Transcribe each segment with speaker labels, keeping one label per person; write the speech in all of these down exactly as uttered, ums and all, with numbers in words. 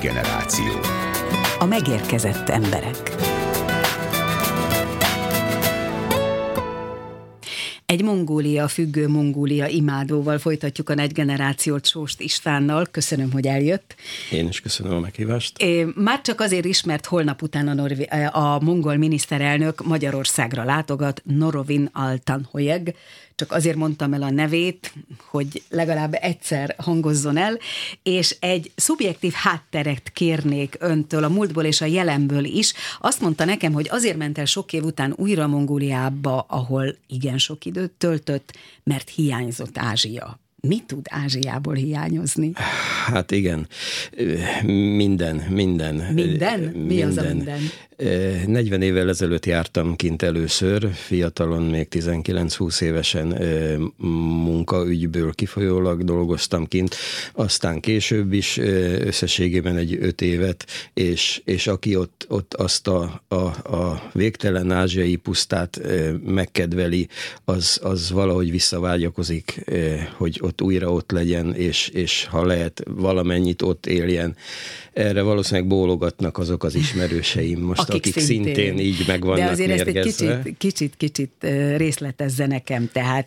Speaker 1: generáció.
Speaker 2: A megérkezett emberek. Egy Mongólia függő, Mongólia imádóval folytatjuk a Negygenerációt Sóst Istvánnal. Köszönöm, hogy eljött.
Speaker 3: Én is köszönöm a meghívást.
Speaker 2: É, már csak azért is, mert holnap után a, Norvi- a mongol miniszterelnök Magyarországra látogat, Norovin Altanhoyeg. Csak azért mondtam el a nevét, hogy legalább egyszer hangozzon el, és egy szubjektív hátteret kérnék öntől, a múltból és a jelenből is. Azt mondta nekem, hogy azért ment el sok év után újra Mongóliába, ahol igen sok időt töltött, mert hiányzott Ázsia. Mi tud Ázsiából hiányozni?
Speaker 3: Hát igen, minden, minden.
Speaker 2: Minden? Mi minden. Az a minden?
Speaker 3: negyven évvel ezelőtt jártam kint először, fiatalon, még tizenkilenc-húsz évesen munkaügyből kifolyólag dolgoztam kint, aztán később is összességében egy öt évet, és, és aki ott, ott azt a, a, a végtelen ázsiai pusztát megkedveli, az, az valahogy visszavágyakozik, hogy ott újra ott legyen, és, és ha lehet valamennyit ott éljen. Erre valószínűleg bólogatnak azok az ismerőseim most, akik, akik szintén, szintén így meg vannak mérgezve. De azért
Speaker 2: mérgezve. Ezt egy kicsit, kicsit, kicsit részletezze nekem, tehát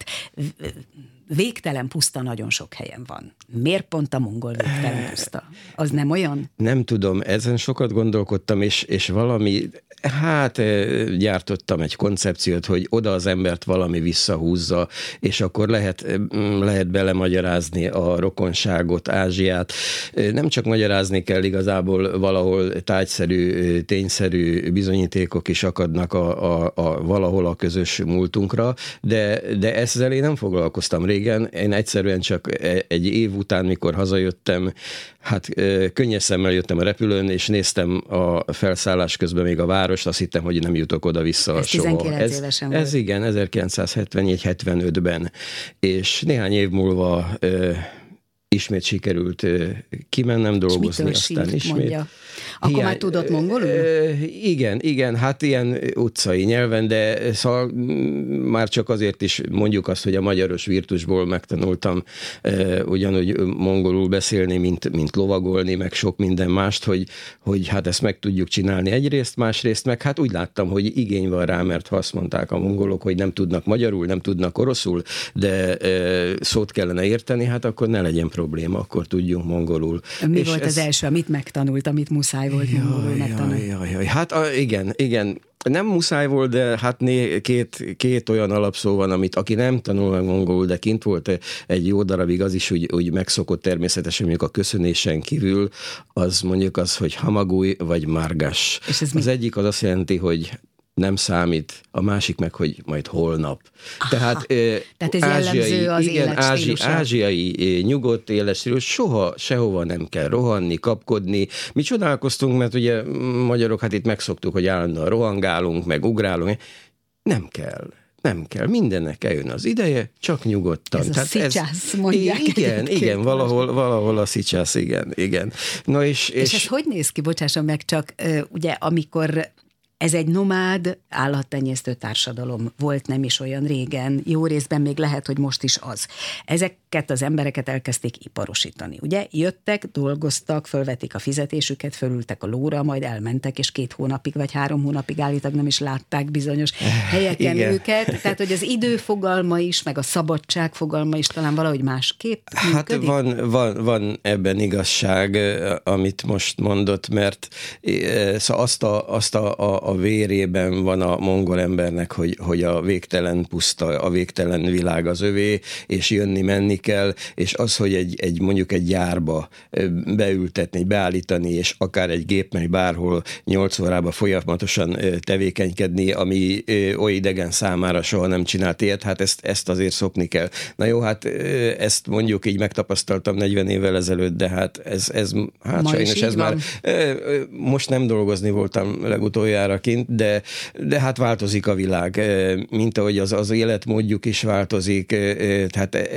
Speaker 2: végtelen puszta nagyon sok helyen van. Miért pont a mongol végtelen puszta? Az nem olyan?
Speaker 3: Nem tudom, ezen sokat gondolkodtam, és, és valami, hát gyártottam egy koncepciót, hogy oda az embert valami visszahúzza, és akkor lehet, lehet belemagyarázni a rokonságot, Ázsiát. Nem csak magyarázni kell, igazából valahol tájszerű, tényszerű bizonyítékok is akadnak a, a, a valahol a közös múltunkra, de, de ezzel én nem foglalkoztam régen. Én egyszerűen csak egy év után, mikor hazajöttem, hát könnyes szemmel jöttem a repülőn, és néztem a felszállás közben még a várost, azt hittem, hogy nem jutok oda-vissza
Speaker 2: ez
Speaker 3: soha.
Speaker 2: tizenkilenc
Speaker 3: ez,
Speaker 2: évesen
Speaker 3: ez
Speaker 2: volt.
Speaker 3: igen, ezerkilencszázhetvennégy hetvenötben. És néhány év múlva ö, ismét sikerült ö, kimennem dolgozni, aztán ismét.
Speaker 2: Mondja. Akkor Hiány, már tudott mongolul?
Speaker 3: Igen, igen, hát ilyen utcai nyelven, de szóval már csak azért is mondjuk azt, hogy a magyaros virtusból megtanultam ugyanúgy mongolul beszélni, mint, mint lovagolni, meg sok minden mást, hogy, hogy hát ezt meg tudjuk csinálni egyrészt, másrészt meg hát úgy láttam, hogy igény van rá, mert ha azt mondták a mongolok, hogy nem tudnak magyarul, nem tudnak oroszul, de szót kellene érteni, hát akkor ne legyen probléma, akkor tudjunk mongolul.
Speaker 2: Mi
Speaker 3: És
Speaker 2: volt
Speaker 3: ez...
Speaker 2: az első, amit megtanult, amit muszáj volt mongolul megtanulni?
Speaker 3: Jaj, jaj, hát a, igen, igen. Nem muszáj volt, de hát né, két, két olyan alapszó van, amit aki nem tanul meg mongolul, de kint volt egy jó darabig, az is úgy, úgy megszokott természetesen, mondjuk a köszönésen kívül, az mondjuk az, hogy hamagúj vagy márgás. Az mi? Egyik az azt jelenti, hogy nem számít, a másik meg, hogy majd holnap.
Speaker 2: Aha,
Speaker 3: tehát
Speaker 2: tehát ez
Speaker 3: ázsiai,
Speaker 2: jellemző az
Speaker 3: igen, ázsi,
Speaker 2: életstílusra.
Speaker 3: ázsiai nyugodt életstílus, soha, sehova nem kell rohanni, kapkodni. Mi csodálkoztunk, mert ugye magyarok, hát itt megszoktuk, hogy állandóan rohangálunk, meg ugrálunk. Nem kell. Nem kell, mindennek eljön az ideje, csak nyugodtan.
Speaker 2: Ez
Speaker 3: Tehát
Speaker 2: a szicsász, mondják.
Speaker 3: Igen, igen, valahol, valahol a szicsász, igen, igen. No és, és,
Speaker 2: és ez hogy néz ki, bocsásson meg, csak ugye amikor ez egy nomád állattenyésztő társadalom volt nem is olyan régen, jó részben még lehet, hogy most is az. Ezeket az embereket elkezdték iparosítani. Ugye jöttek, dolgoztak, fölvetik a fizetésüket, fölültek a lóra, majd elmentek, és két hónapig vagy három hónapig állítólag nem is látták bizonyos helyeken
Speaker 3: Igen.
Speaker 2: őket. Tehát, hogy az idő fogalma is, meg a szabadság fogalma is talán valahogy másképp működik?
Speaker 3: Hát van, van, van ebben igazság, amit most mondott, mert szóval azt a, azt a, a a vérében van a mongol embernek, hogy, hogy a végtelen puszta, a végtelen világ az övé, és jönni-menni kell, és az, hogy egy, egy mondjuk egy gyárba beültetni, beállítani, és akár egy gépnek bárhol nyolc órában folyamatosan tevékenykedni, ami oly idegen számára soha nem csinált ilyet, hát ezt, ezt azért szokni kell. Na jó, hát ezt mondjuk így megtapasztaltam negyven évvel ezelőtt, de hát ez, ez hát
Speaker 2: Ma
Speaker 3: sajnos ez
Speaker 2: van.
Speaker 3: már most nem dolgozni voltam legutoljára kint, de, de hát változik a világ, mint ahogy az, az életmódjuk is változik, tehát ez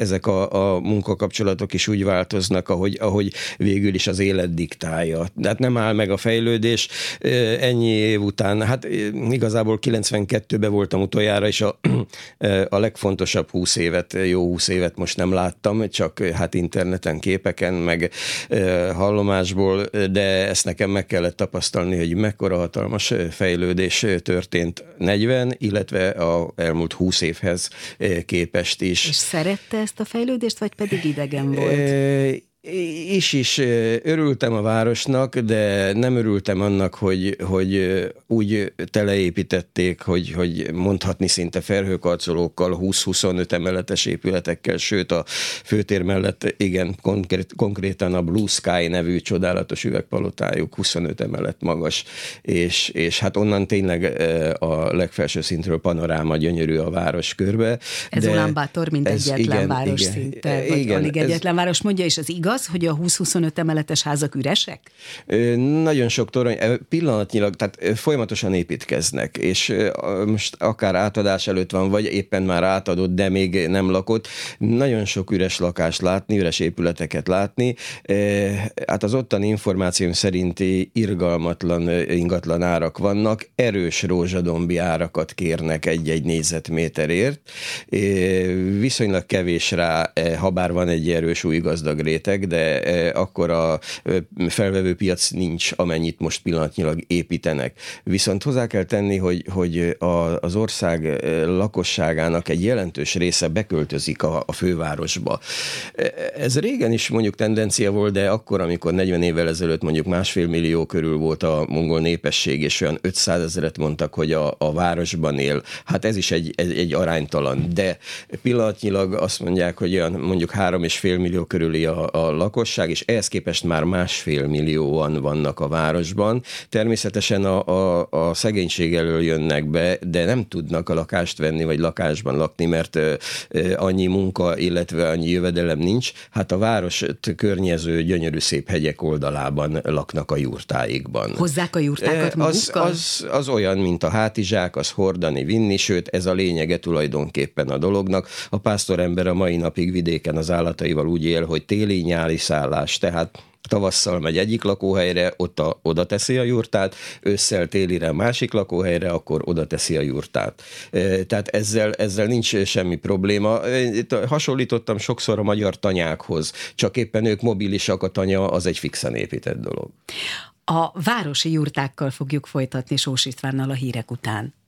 Speaker 3: ezek a, a munkakapcsolatok is úgy változnak, ahogy, ahogy végül is az élet diktálja. Tehát nem áll meg a fejlődés. Ennyi év után, hát igazából kilencvenkettőben voltam utoljára, és a, a legfontosabb húsz évet, jó húsz évet most nem láttam, csak hát interneten, képeken, meg hallomásból, de ezt nekem meg kellett tapasztalni, hogy mekkora hatalmas fejlődés történt negyven, illetve a elmúlt húsz évhez képest is.
Speaker 2: És szerette ezt a fejlődést, vagy pedig idegen volt?
Speaker 3: Is is örültem a városnak, de nem örültem annak, hogy, hogy úgy teleépítették, hogy, hogy mondhatni szinte ferhőkarcolókkal, húsz-huszonöt emeletes épületekkel, sőt a főtér mellett igen, konkrét, konkrétan a Blue Sky nevű csodálatos üvegpalotájuk huszonöt emelet magas, és, és hát onnan tényleg a legfelső szintről panoráma gyönyörű a város körbe.
Speaker 2: Ez Ulánbátor, mint
Speaker 3: ez
Speaker 2: egyetlen
Speaker 3: igen,
Speaker 2: város
Speaker 3: igen,
Speaker 2: szinte, vagy
Speaker 3: igen,
Speaker 2: alig
Speaker 3: ez,
Speaker 2: egyetlen város. Mondja, és az igaz, hogy a húsz-huszonöt emeletes házak üresek?
Speaker 3: Nagyon sok torony, pillanatnyilag, tehát folyamatosan építkeznek, és most akár átadás előtt van, vagy éppen már átadott, de még nem lakott. Nagyon sok üres lakást látni, üres épületeket látni. Hát az ottani információm szerinti irgalmatlan ingatlan árak vannak, erős rózsadombi árakat kérnek egy-egy négyzetméterért. Viszonylag kevés rá, habár van egy erős új gazdag réteg, de akkor a felvevő piac nincs, amennyit most pillanatnyilag építenek. Viszont hozzá kell tenni, hogy, hogy a, az ország lakosságának egy jelentős része beköltözik a, a fővárosba. Ez régen is mondjuk tendencia volt, de akkor, amikor negyven évvel ezelőtt mondjuk másfél millió körül volt a mongol népesség, és olyan ötszázezret mondtak, hogy a, a városban él. Hát ez is egy, egy, egy aránytalan, de pillanatnyilag azt mondják, hogy olyan mondjuk három és fél millió körüli a, a lakosság, és ehhez képest már másfél millióan vannak a városban. Természetesen a, a, a szegénység elől jönnek be, de nem tudnak a lakást venni, vagy lakásban lakni, mert ö, ö, annyi munka, illetve annyi jövedelem nincs. Hát a város környező gyönyörű szép hegyek oldalában laknak a jurtáikban.
Speaker 2: Hozzák a jurtákat magukkal?
Speaker 3: Az, az, az olyan, mint a hátizsák, az hordani, vinni, sőt ez a lényege tulajdonképpen a dolognak. A pásztorember a mai napig vidéken az állataival úgy él, hogy téli-nyári szállás, tehát tavasszal megy egyik lakóhelyre, ott a, oda teszi a jurtát, ősszel télire másik lakóhelyre, akkor oda teszi a jurtát. Tehát ezzel, ezzel nincs semmi probléma. Hasonlítottam sokszor a magyar tanyákhoz, csak éppen ők mobilisak, a tanya az egy fixen épített dolog.
Speaker 2: A városi jurtákkal fogjuk folytatni Sós Istvánnal a hírek után.